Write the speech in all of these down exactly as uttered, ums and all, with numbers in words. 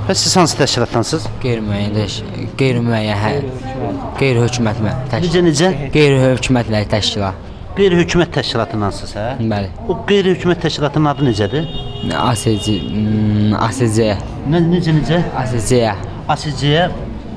Bəs siz hansı təşkilatdansınız? Qeyri-müəyyən qeyri-müəyyən hə. Qeyri-hökumət Necə necə? Qeyri-hökumətlər təşkilat. Qeyri-hökumət təşkilatındansınız, hə? Bəli. O qeyri-hökumət təşkilatının adı necədir? A S C, A S C. Nə necə necə? A S C. A S C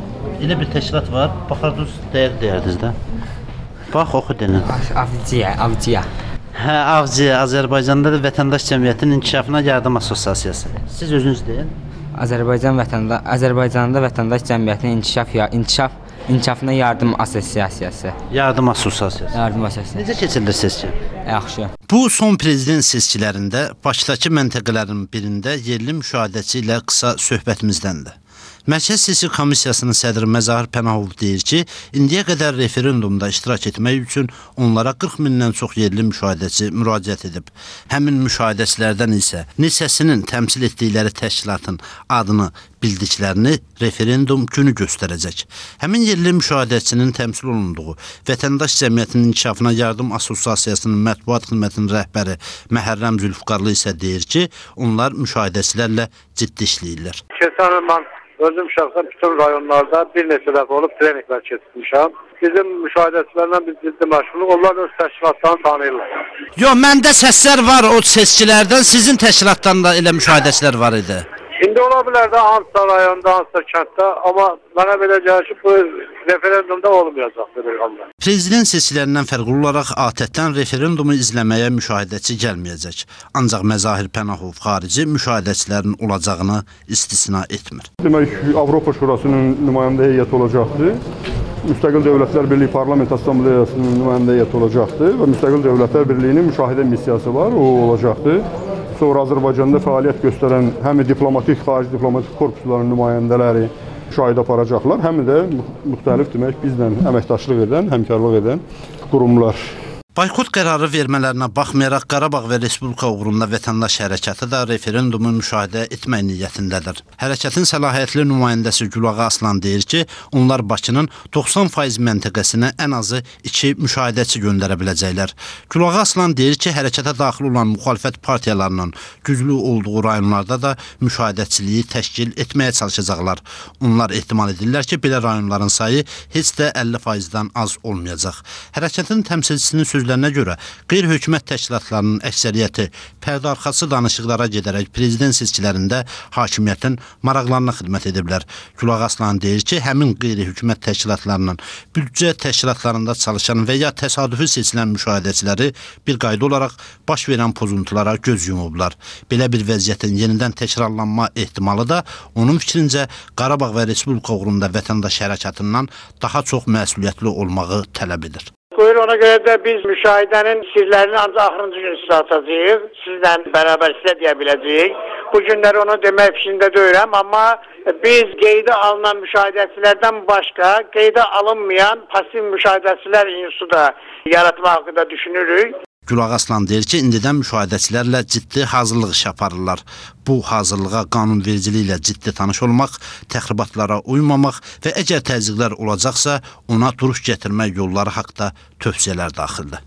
elə bir təşkilat var. Baxardınız, dəqiq deyərdiniz də. Bax, oxu deyin. Avciya, Avciya. Hə, Avciya, Azərbaycanda da Vətəndaş Cəmiyyətinin İnkişafına Yardım Assosiasiyası. Siz özünüz deyin. Azərbaycan vətəndaş Azərbaycanda Vətəndaş Cəmiyyətinin İnkişaf ya İnkişaf İnkişafına Yardım Assosiasiyası. Yardım Assosiasiyası. Yardım Assosiasiyası. Necə keçirilir seçki? Yaxşı. Bu son prezident seçkilərində Bakıdakı məntəqələrin birində yerli müşahidəçi ilə qısa söhbətimizdəndir. Mərkəz Seçki Komissiyasının sədri Məzahir Pənahov deyir ki, indiyə qədər referendumda iştirak etmək üçün onlara qırx mindən çox yerli müşahidəçi müraciət edib. Həmin müşahidəçilərdən isə neçəsinin təmsil etdikləri təşkilatın adını bildiklərini referendum günü göstərəcək. Həmin yerli müşahidəçinin təmsil olunduğu Vətəndaş Cəmiyyətinin İnkişafına Yardım Assosiasiyasının mətbuat xidmətinin rəhbəri Məhərrəm Zülfüqarlı isə deyir ki, onlar müşahidəçilərlə ciddi işləyirlər. Keçən il mən özüm şəxsən bütün rayonlarda bir neçə dəfə olub treniklər keçirmişəm. Bizim müşahidəçilərlə biz ciddi məşğuluq, onlar öz təşkilatlarını tanıyırlar. Yox, məndə səslər var o seçkilərdən, sizin təşkilatdan da elə müşahidəçilər var idi. İndi ola bilər də hansısa rayonda, hansısa kənddə, amma mənə belə gəlir ki, bu referendumda olmayacaq. Prezident seçkilərindən fərqli olaraq ATƏT-dən referendumu izləməyə müşahidəçi gəlməyəcək. Ancaq Məzahir Pənahov xarici müşahidəçilərin olacağını istisna etmir. Demək, Avropa Şurasının nümayəndə heyəti olacaqdır. Müstəqil Dövlətlər Birliyi Parlament Assambleyasının nümayəndə heyəti olacaqdır və Müstəqil Dövlətlər Birliyinin müşahidə missiyası var, o olacaqdır. Sonra Azərbaycanda fəaliyyət göstərən həm diplomatik, xarici diplomatik korpusların nümayəndələri müşahidə aparacaqlar, həm də müxtəlif demək bizlə əməkdaşlıq edən, həmkarlıq edən qurumlar. Boykot qərarı vermələrinə baxmayaraq Qarabağ və Respublika uğrunda vətəndaş hərəkatı da referendumu müşahidə etmək niyyətindədir. Hərəkatın səlahiyyətli nümayəndəsi Gülağa Aslan deyir ki, onlar Bakının doxsan faiz məntəqəsinə ən azı iki müşahidəçi göndərə biləcəklər. Gülağa Aslan deyir ki, hərəkata daxil olan müxalifət partiyalarının güclü olduğu rayonlarda da müşahidəçiliyi təşkil etməyə çalışacaqlar. Onlar ehtimal edirlər ki, belə rayonların sayı heç də əlli faizdən az olmayacaq. Hərəkatın təmsilçisinin sözləri Sözlərinə görə, qeyri-hökumət təşkilatlarının əksəriyyəti pərdə arxası danışıqlara gedərək prezident seçkilərində hakimiyyətin maraqlarına xidmət ediblər. Gülağa Aslan deyir ki, həmin qeyri-hökumət təşkilatlarının büdcə təşkilatlarında çalışan və ya təsadüfi seçilən müşahidəçiləri bir qayda olaraq baş verən pozuntulara göz yumublar. Belə bir vəziyyətin yenidən təkrarlanma ehtimalı da onun fikrincə Qarabağ və Respublika uğrunda vətəndaş hərəkatından daha çox məsuliyyətli olmağı tələb edir. Buyur, ona görə də biz müşahidənin sirlərini ancaq axırıncı gün sizə atacağıq. Sizlə bərabər sizə deyə biləcəyik. Bu günləri onu demək fikrində deyirəm, amma biz qeydə alınan müşahidəçilərdən başqa qeydə alınmayan pasiv müşahidəçilər institutu da yaratmaq haqqında düşünürük. Gülağa Aslan deyir ki, indidən müşahidəçilərlə ciddi hazırlıq iş aparırlar. Bu hazırlığa qanunvericiliklə ciddi tanış olmaq, təxribatlara uymamaq və əgər təzyiqlər olacaqsa, ona duruş gətirmək yolları haqda tövsiyələr daxildir.